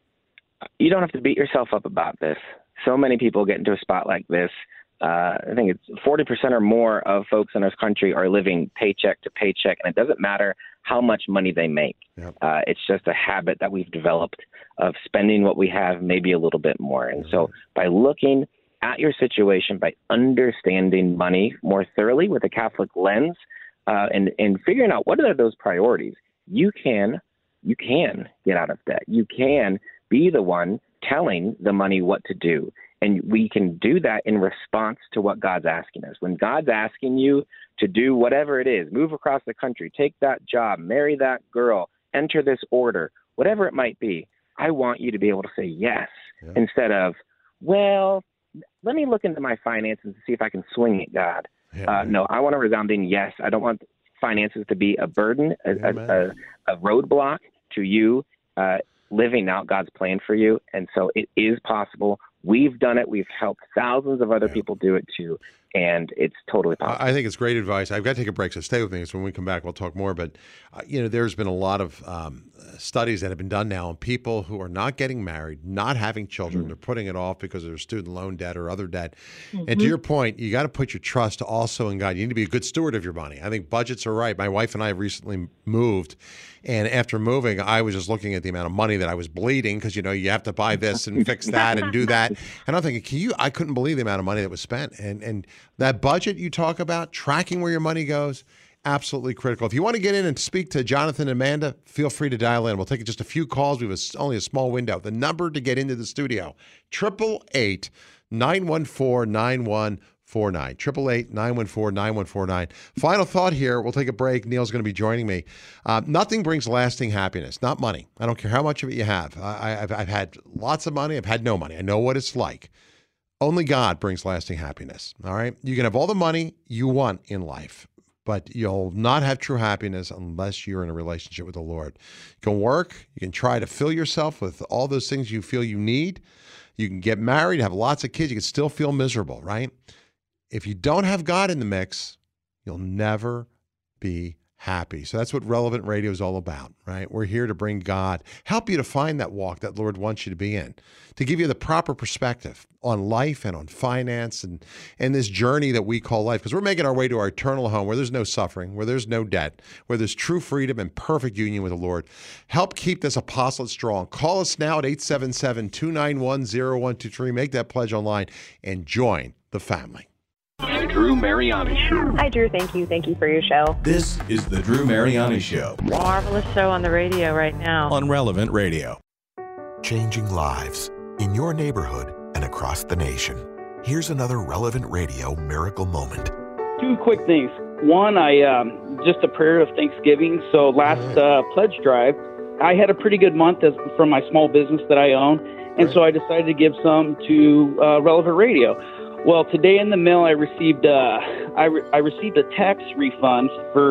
you don't have to beat yourself up about this. So many people get into a spot like this. Uh, I think it's forty percent or more of folks in our country are living paycheck to paycheck, and it doesn't matter how much money they make. Yep. Uh, it's just a habit that we've developed of spending what we have, maybe a little bit more. And mm-hmm. so by looking at your situation, by understanding money more thoroughly with a Catholic lens, uh, and, and figuring out what are those priorities, you can you can get out of debt. You can be the one telling the money what to do. And we can do that in response to what God's asking us. When God's asking you to do whatever it is, move across the country, take that job, marry that girl, enter this order, whatever it might be, I want you to be able to say yes, yeah. instead of, well, let me look into my finances and see if I can swing it, God. Yeah, uh, no, I want a resounding yes. I don't want finances to be a burden, a, yeah, a, a, a roadblock to you uh, living out God's plan for you. And so it is possible. We've done it. We've helped thousands of other yeah. people do it too. And it's totally possible. I think it's great advice. I've got to take a break, so stay with me. So when we come back, we'll talk more. But, uh, you know, there's been a lot of um, studies that have been done now on people who are not getting married, not having children. Mm-hmm. They're putting it off because of their student loan debt or other debt. Mm-hmm. And to your point, you got to put your trust also in God. You need to be a good steward of your money. I think budgets are right. My wife and I recently moved. And after moving, I was just looking at the amount of money that I was bleeding because, you know, you have to buy this and fix that and do that. And I'm thinking, can you, I couldn't believe the amount of money that was spent. And and that budget you talk about, tracking where your money goes, absolutely critical. If you want to get in and speak to Jonathan and Amanda, feel free to dial in. We'll take just a few calls. We have a, only a small window. The number to get into the studio, eight eight eight, nine one four, nine one four nine. eight eight eight, nine one four, nine one four nine. Final thought here. We'll take a break. Neil's going to be joining me. Uh, nothing brings lasting happiness, not money. I don't care how much of it you have. I, I've, I've had lots of money. I've had no money. I know what it's like. Only God brings lasting happiness, all right? You can have all the money you want in life, but you'll not have true happiness unless you're in a relationship with the Lord. You can work. You can try to fill yourself with all those things you feel you need. You can get married, have lots of kids. You can still feel miserable, right? If you don't have God in the mix, you'll never be happy. So that's what Relevant Radio is all about, right? We're here to bring God, help you to find that walk that Lord wants you to be in, to give you the proper perspective on life and on finance and, and this journey that we call life, because we're making our way to our eternal home where there's no suffering, where there's no debt, where there's true freedom and perfect union with the Lord. Help keep this apostolate strong. Call us now at eight seven seven, two nine one, zero one two three. Make that pledge online and join the family. The Drew Mariani Show. Hi, Drew. Thank you. Thank you for your show. This is the Drew Mariani Show. Marvelous show on the radio right now. On Relevant Radio. Changing lives in your neighborhood and across the nation. Here's another Relevant Radio miracle moment. Two quick things. One, I um, just a prayer of Thanksgiving. So last uh, pledge drive, I had a pretty good month as, from my small business that I own. And so I decided to give some to uh, Relevant Radio. Well, today in the mail, I received uh, I, re- I received a tax refund for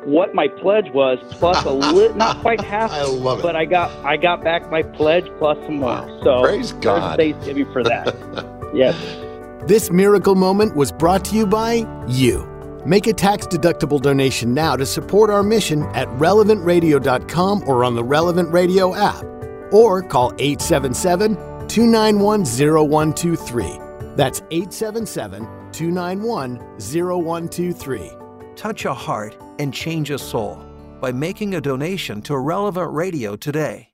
what my pledge was, plus a little, not quite half. I love it. But I got I got back my pledge plus some more. Wow. So Praise God. there's Thanksgiving for that. Yes. This miracle moment was brought to you by you. Make a tax-deductible donation now to support our mission at relevant radio dot com or on the Relevant Radio app. Or call eight seven seven, two nine one, zero one two three. That's eight seven seven, two nine one, zero one two three. Touch a heart and change a soul by making a donation to Relevant Radio today.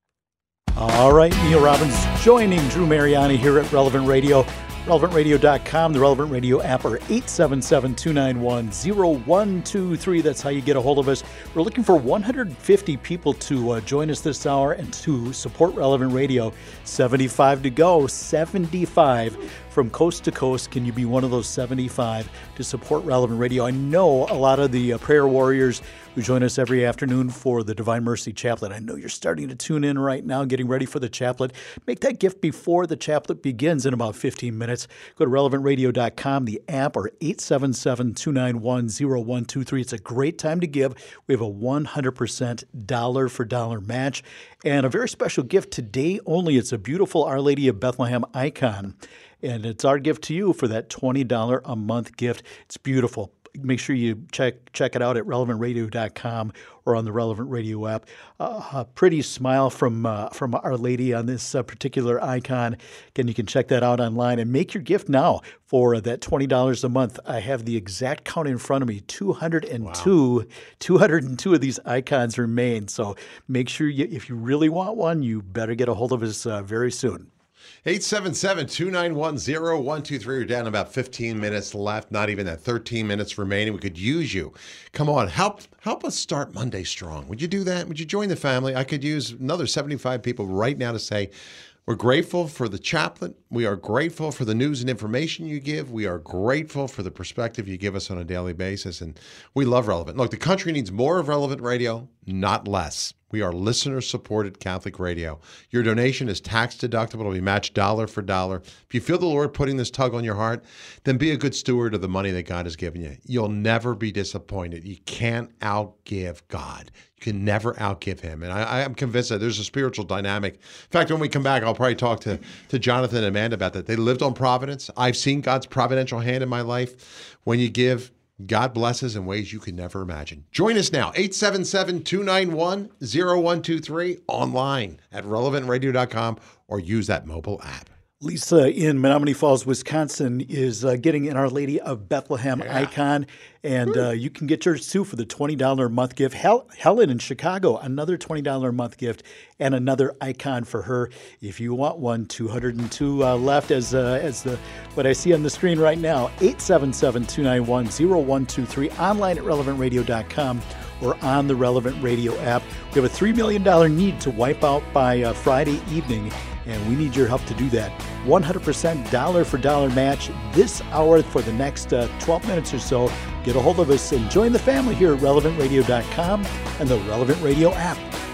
All right, Neil Robbins joining Drew Mariani here at Relevant Radio. relevant radio dot com, the Relevant Radio app, or eight seven seven, two nine one, zero one two three. That's how you get a hold of us. We're looking for one hundred fifty people to uh, join us this hour and to support Relevant Radio. seventy-five to go, seventy-five from coast to coast. Can you be one of those seventy-five to support Relevant Radio? I know a lot of the uh, prayer warriors who join us every afternoon for the Divine Mercy Chaplet. I know you're starting to tune in right now, getting ready for the chaplet. Make that gift before the chaplet begins in about fifteen minutes. Go to relevant radio dot com, the app, or eight seven seven, two nine one, zero one two three. It's a great time to give. We have a one hundred percent dollar for dollar match and a very special gift today only. It's a beautiful Our Lady of Bethlehem icon. And it's our gift to you for that twenty dollars a month gift. It's beautiful. Make sure you check check it out at relevant radio dot com or on the Relevant Radio app. Uh, a pretty smile from uh, from Our Lady on this uh, particular icon. Again, you can check that out online and make your gift now for uh, that twenty dollars a month. I have the exact count in front of me. two hundred two, wow. two hundred two of these icons remain. So make sure you, if you really want one, you better get a hold of us uh, very soon. eight seven seven, two nine one, zero one two three. We're down about fifteen minutes left, not even that, thirteen minutes remaining. We could use you. Come on, help help us start Monday strong. Would you do that? Would you join the family? I could use another seventy-five people right now to say, we're grateful for the chaplet. We are grateful for the news and information you give. We are grateful for the perspective you give us on a daily basis. And we love Relevant. Look, the country needs more of Relevant Radio, not less. We are listener-supported Catholic radio. Your donation is tax-deductible. It'll be matched dollar for dollar. If you feel the Lord putting this tug on your heart, then be a good steward of the money that God has given you. You'll never be disappointed. You can't outgive God. You can never outgive him. And I, I am convinced that there's a spiritual dynamic. In fact, when we come back, I'll probably talk to, to Jonathan and Amanda about that. They lived on Providence. I've seen God's providential hand in my life. When you give, God blesses in ways you could never imagine. Join us now, eight seven seven, two nine one, zero one two three, online at relevant radio dot com, or use that mobile app. Lisa in Menominee Falls, Wisconsin, is uh, getting an Our Lady of Bethlehem yeah. icon, and uh, you can get yours too for the twenty dollars a month gift. Hel- Helen in Chicago, another twenty dollars a month gift, and another icon for her. If you want one, two hundred two uh, left as uh, as the what I see on the screen right now. eight seven seven, two nine one, zero one two three, online at relevant radio dot com or on the Relevant Radio app. We have a three million dollars need to wipe out by uh, Friday evening, and we need your help to do that. one hundred percent dollar for dollar match this hour for the next uh, twelve minutes or so. Get a hold of us and join the family here at relevant radio dot com and the Relevant Radio app.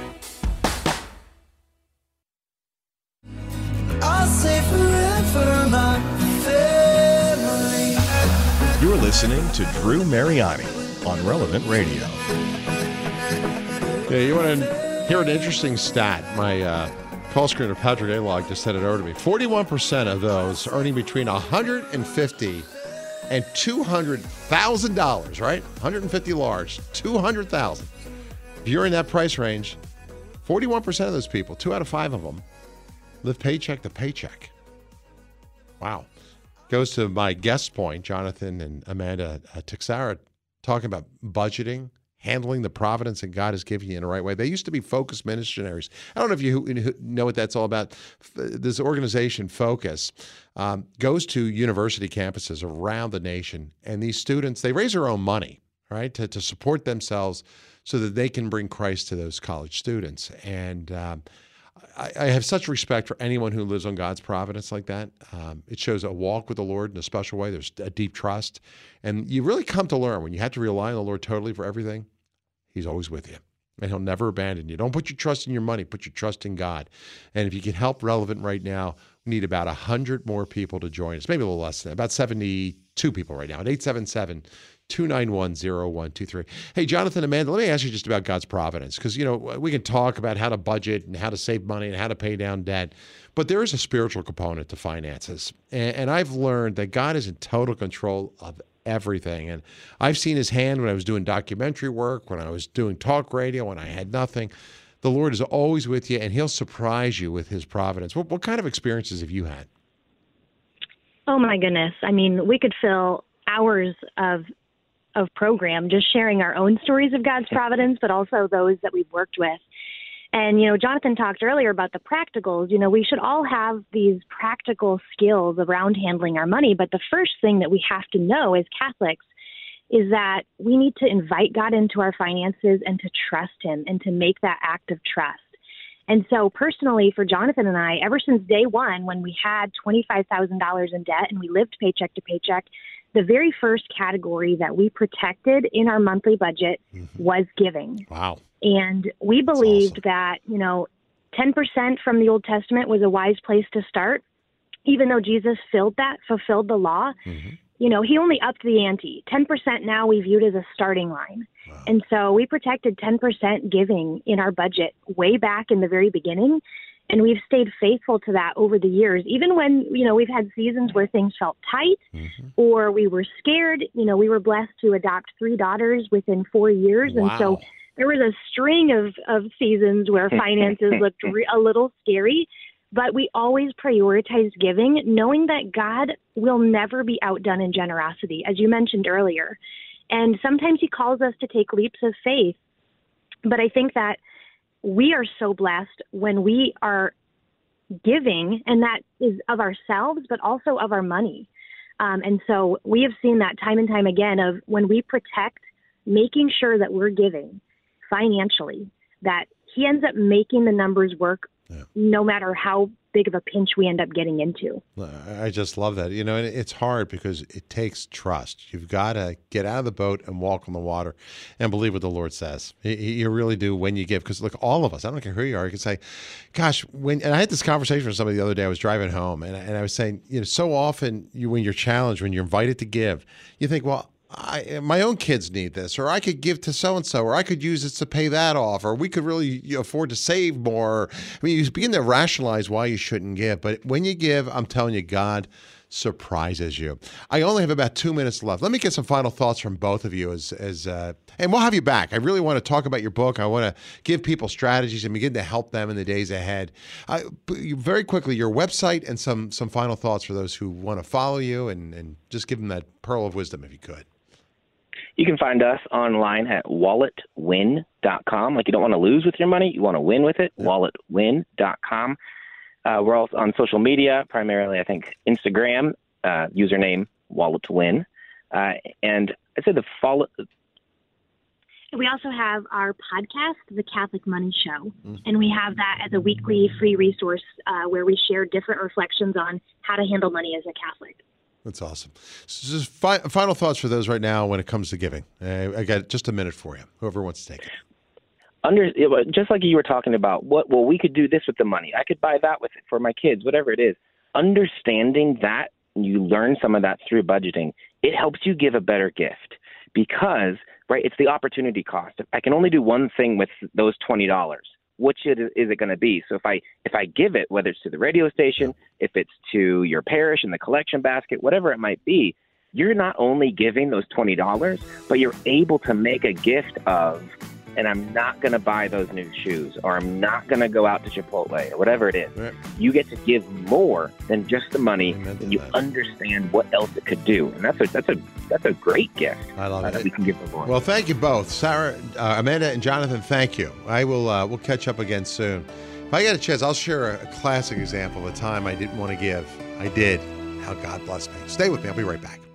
I'll say forever, my family. You're listening to Drew Mariani on Relevant Radio. Yeah, you want to hear an interesting stat? My uh, call screener, Patrick Alog, just sent it over to me. forty-one percent of those earning between one hundred fifty dollars and two hundred thousand dollars, right? one hundred fifty large, two hundred thousand dollars. If you're in that price range, forty-one percent of those people, two out of five of them, live paycheck to paycheck. Wow. Goes to my guest point, Jonathan and Amanda uh, Teixeira, talking about budgeting, handling the providence that God has given you in the right way. They used to be Focus missionaries. I don't know if you know what that's all about. This organization, Focus, um, goes to university campuses around the nation, and these students, they raise their own money, right, to, to support themselves so that they can bring Christ to those college students. And um, I, I have such respect for anyone who lives on God's providence like that. Um, it shows a walk with the Lord in a special way. There's a deep trust. And you really come to learn when you have to rely on the Lord totally for everything, he's always with you. And he'll never abandon you. Don't put your trust in your money. Put your trust in God. And if you can help Relevant right now, we need about one hundred more people to join us. Maybe a little less than that. About seventy-two people right now. At eight seven seven, two nine one, zero one two three. Hey, Jonathan, Amanda, let me ask you just about God's providence, because, you know, we can talk about how to budget and how to save money and how to pay down debt, but there is a spiritual component to finances. And, and I've learned that God is in total control of everything. And I've seen his hand when I was doing documentary work, when I was doing talk radio, when I had nothing. The Lord is always with you, and he'll surprise you with his providence. What, what kind of experiences have you had? Oh, my goodness. I mean, we could fill hours of of program just sharing our own stories of God's providence, but also those that we've worked with. And, you know, Jonathan talked earlier about the practicals. You know, we should all have these practical skills around handling our money. But the first thing that we have to know as Catholics is that we need to invite God into our finances and to trust him and to make that act of trust. And so personally, for Jonathan and I, ever since day one, when we had twenty-five thousand dollars in debt and we lived paycheck to paycheck, the very first category that we protected in our monthly budget mm-hmm. was giving. Wow. And we believed awesome. that, you know, ten percent from the Old Testament was a wise place to start. Even though Jesus filled that, fulfilled the law, mm-hmm. you know, he only upped the ante. ten percent now we viewed as a starting line. Wow. And so we protected ten percent giving in our budget way back in the very beginning. And we've stayed faithful to that over the years, even when, you know, we've had seasons where things felt tight mm-hmm. or we were scared. You know, we were blessed to adopt three daughters within four years. Wow. And so there was a string of, of seasons where finances looked re- a little scary, but we always prioritized giving, knowing that God will never be outdone in generosity, as you mentioned earlier. And sometimes he calls us to take leaps of faith. But I think that we are so blessed when we are giving, and that is of ourselves, but also of our money. Um, and so we have seen that time and time again of when we protect, making sure that we're giving financially, that he ends up making the numbers work yeah. no matter how big of a pinch we end up getting into. I just love that. You know, and it's hard because it takes trust. You've got to get out of the boat and walk on the water and believe what the Lord says. You really do when you give. Because look, all of us, I don't care who you are, you can say, gosh, when, and I had this conversation with somebody the other day. I was driving home and I, and I was saying, you know, so often you, when you're challenged, when you're invited to give, you think, well, I, my own kids need this, or I could give to so-and-so, or I could use this to pay that off, or we could really afford to save more. I mean, you begin to rationalize why you shouldn't give. But when you give, I'm telling you, God surprises you. I only have about two minutes left. Let me get some final thoughts from both of you, as, as uh, and we'll have you back. I really want to talk about your book. I want to give people strategies and begin to help them in the days ahead. Uh, very quickly, your website and some some final thoughts for those who want to follow you, and, and just give them that pearl of wisdom if you could. You can find us online at wallet win dot com. Like, you don't want to lose with your money, you want to win with it, yeah. wallet win dot com. Uh, we're also on social media, primarily, I think, Instagram, uh, username walletwin. Uh, and I'd say the follow. We also have our podcast, The Catholic Money Show, mm-hmm. and we have that as a weekly free resource uh, where we share different reflections on how to handle money as a Catholic. That's awesome. So just fi- final thoughts for those right now when it comes to giving. Uh, I got just a minute for you, whoever wants to take it. Under, just like you were talking about, what well, we could do this with the money. I could buy that with it for my kids, whatever it is. Understanding that, and you learn some of that through budgeting, it helps you give a better gift because, right, it's the opportunity cost. I can only do one thing with those twenty dollars. Which is it going to be? So if I if I give it, whether it's to the radio station, if it's to your parish in the collection basket, whatever it might be, you're not only giving those twenty dollars, but you're able to make a gift of, and I'm not going to buy those new shoes, or I'm not going to go out to Chipotle, or whatever it is. Right. You get to give more than just the money, and you that. understand what else it could do, and that's a that's a that's a great gift. I love uh, it. That we can give the Lord. Well, thank you both, Sarah, uh, Amanda, and Jonathan. Thank you. I will. Uh, we'll catch up again soon. If I get a chance, I'll share a, a classic example of a time I didn't want to give. I did. How God blessed me. Stay with me. I'll be right back.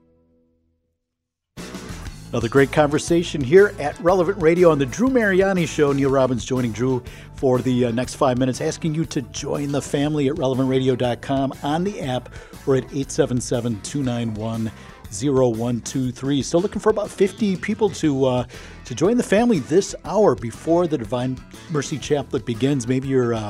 Another great conversation here at Relevant Radio on the Drew Mariani Show. Neil Robbins joining Drew for the uh, next five minutes, asking you to join the family at relevant radio dot com on the app or at eight seven seven, two nine one, zero one two three. Still looking for about fifty people to uh, to join the family this hour before the Divine Mercy Chaplet begins. Maybe you're uh,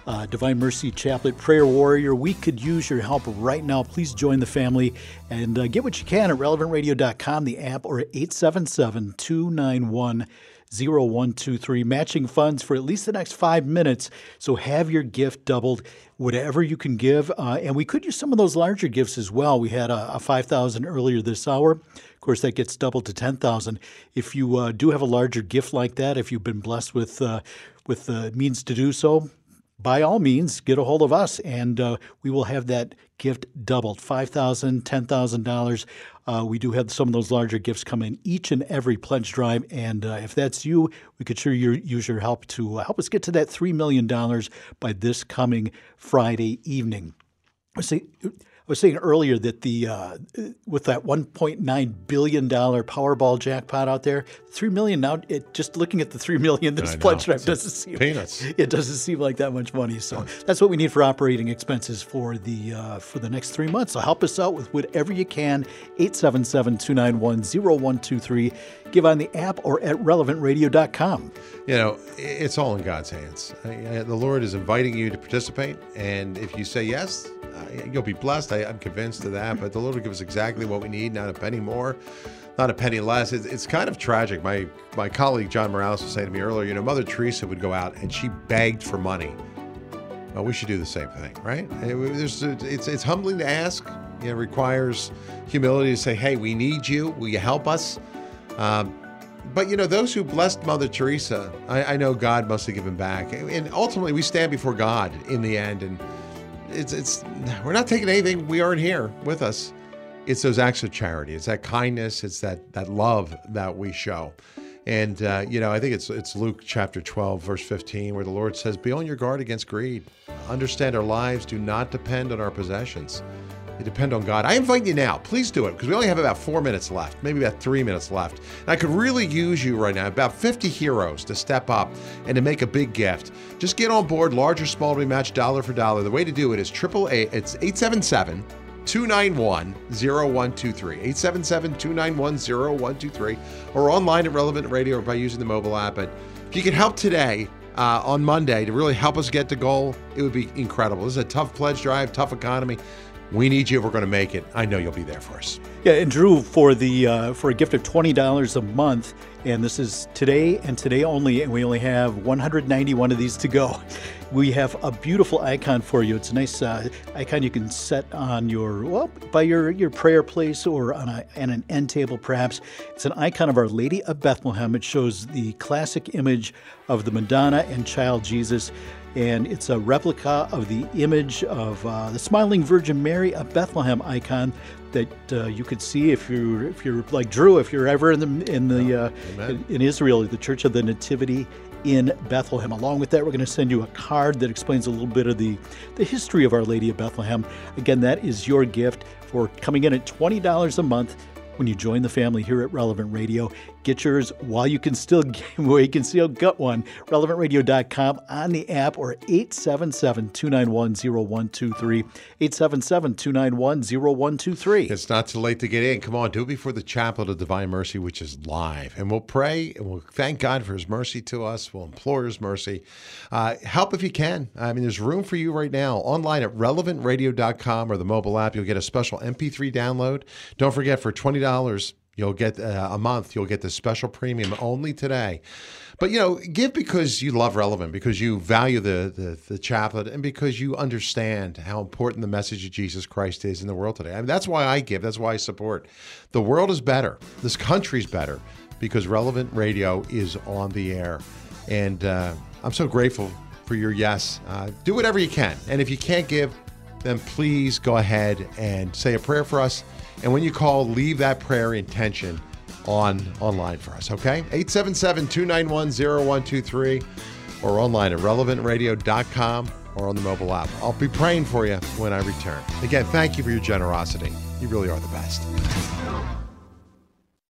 uh, Divine Mercy Chaplet, Prayer Warrior. We could use your help right now. Please join the family and uh, get what you can at relevant radio dot com, the app, or at eight seven seven, two nine one, zero one two three. Matching funds for at least the next five minutes. So have your gift doubled, whatever you can give. Uh, and we could use some of those larger gifts as well. We had a, a five thousand dollars earlier this hour. Of course, that gets doubled to ten thousand dollars. If you uh, do have a larger gift like that, if you've been blessed with uh, with the means to do so, by all means, get a hold of us, and uh, we will have that gift doubled, five thousand dollars, ten thousand dollars. Uh, we do have some of those larger gifts come in each and every pledge drive, and uh, if that's you, we could sure use your help to uh, help us get to that three million dollars by this coming Friday evening. I say, I was saying earlier that the uh, with that one point nine billion dollars Powerball jackpot out there, three million dollars now. It, just looking at the three million dollars, this pledge drive doesn't seem peanuts. It doesn't seem like that much money. So that's what we need for operating expenses for the uh, for the next three months. So help us out with whatever you can. eight seven seven, two nine one, zero one two three. Give on the app or at relevant radio dot com. You know, it's all in God's hands. The Lord is inviting you to participate, and if you say yes, you'll be blessed. I, I'm convinced of that. But the Lord will give us exactly what we need, not a penny more, not a penny less. It's, it's kind of tragic. My my colleague John Morales was saying to me earlier, you know, Mother Teresa would go out and she begged for money. Well, we should do the same thing, right? It, there's, it's it's humbling to ask. You know, it requires humility to say, hey, we need you. Will you help us? Um, but, you know, those who blessed Mother Teresa, I, I know God must have given back. And ultimately, we stand before God in the end, and It's it's we're not taking anything we aren't here with us. It's those acts of charity. It's that kindness. It's that that love that we show. And uh, you know, I think it's it's Luke chapter twelve, verse fifteen, where the Lord says, "Be on your guard against greed. Understand our lives do not depend on our possessions. They depend on God." I invite you now. Please do it, because we only have about four minutes left, maybe about three minutes left. And I could really use you right now, about fifty heroes to step up and to make a big gift. Just get on board, large or small, to be matched dollar for dollar. The way to do it is triple eight. It's eight seven seven, two nine one, zero one two three. eight seven seven, two nine one, zero one two three, or online at Relevant Radio, or by using the mobile app. But if you could help today, uh, on Monday, to really help us get to goal, it would be incredible. This is a tough pledge drive, tough economy. We need you if we're going to make it. I know you'll be there for us. Yeah, and Drew, for the uh, for a gift of twenty dollars a month, and this is today and today only, and we only have one hundred ninety-one of these to go. We have a beautiful icon for you. It's a nice uh, icon you can set on your, well, by your, your prayer place, or on, a, on an end table perhaps. It's an icon of Our Lady of Bethlehem. It shows the classic image of the Madonna and child Jesus. And it's a replica of the image of uh, the smiling Virgin Mary, a Bethlehem icon that uh, you could see if you're if you're like Drew, if you're ever in the in the uh, in, in Israel, the Church of the Nativity in Bethlehem. Along with that, we're going to send you a card that explains a little bit of the the history of Our Lady of Bethlehem. Again, that is your gift for coming in at twenty dollars a month. When you join the family here at Relevant Radio, get yours while you can still get, well, you can still get one. relevant radio dot com on the app, or eight seven seven, two nine one, zero one two three. eight seven seven, two nine one, zero one two three. It's not too late to get in. Come on, do it before the Chaplet of Divine Mercy, which is live. And we'll pray and we'll thank God for his mercy to us. We'll implore his mercy. Uh, help if you can. I mean, there's room for you right now. Online at relevant radio dot com or the mobile app, you'll get a special M P three download. Don't forget, for twenty dollars, you'll get uh, a month, you'll get the special premium only today. But, you know, give because you love Relevant, because you value the, the, the chaplet, and because you understand how important the message of Jesus Christ is in the world today. I mean, that's why I give. That's why I support. The world is better. This country's better because Relevant Radio is on the air. And uh, I'm so grateful for your yes. Uh, do whatever you can. And if you can't give, then please go ahead and say a prayer for us. And when you call, leave that prayer intention on online for us, okay? eight seven seven, two nine one, zero one two three, or online at relevant radio dot com or on the mobile app. I'll be praying for you when I return. Again, thank you for your generosity. You really are the best.